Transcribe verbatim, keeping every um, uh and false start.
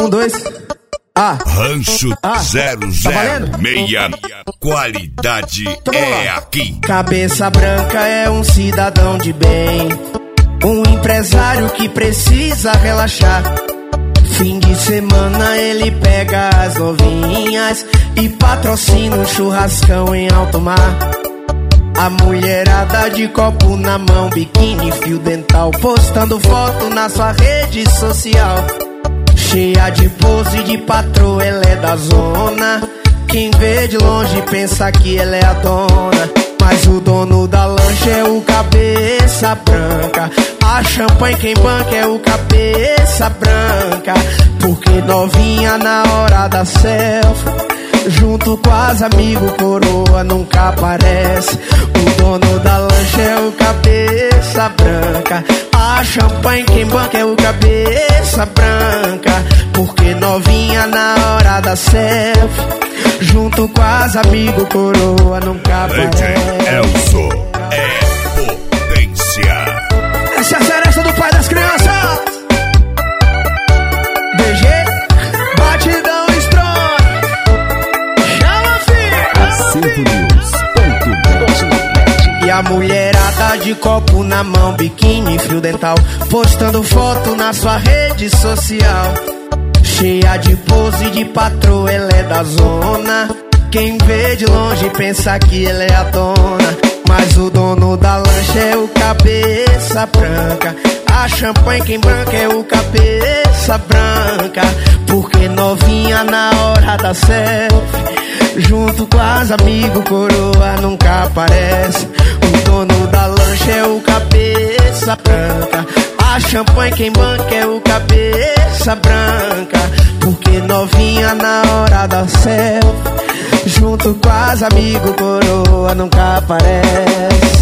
Um, dois. Ah. Rancho ah. zero zero seis. Qualidade então, é aqui. Cabeça branca é um cidadão de bem, um empresário que precisa relaxar. Fim de semana ele pega as novinhas e patrocina um churrascão em alto mar. A mulherada de copo na mão, biquíni, fio dental, postando foto na sua rede social. Cheia de pose de patroa, ela é da zona. Quem vê de longe pensa que ela é a dona, mas o dono da lancha é o cabeça branca. A champanhe quem banca é o cabeça branca. Porque novinha na hora da selfie, junto com as amigos, coroa nunca aparece. O dono da lancha é o cabeça branca. A champanhe quem banca é o cabeça branca. Porque novinha na hora da selfie, junto com as amigos, coroa nunca aparece. Elso é potência. Essa é a seresta do pai das crianças. D G, batidão strong. Chama, filho. Acervo News ponto net. E a mulherada de copo na mão, biquíni, fio dental, postando foto na sua rede social. Cheia de pose de patroa, ela é da zona. Quem vê de longe pensa que ela é a dona, mas o dono da lancha é o cabeça branca. A champanhe quem banca é o cabeça branca. Porque novinha na hora da selfie, junto com as amigos, coroa nunca aparece. O dono da lancha é o cabeça branca. A champanhe quem banca é o cabeça branca. Porque novinha na hora da selfie, junto com as amigos, coroa nunca aparece.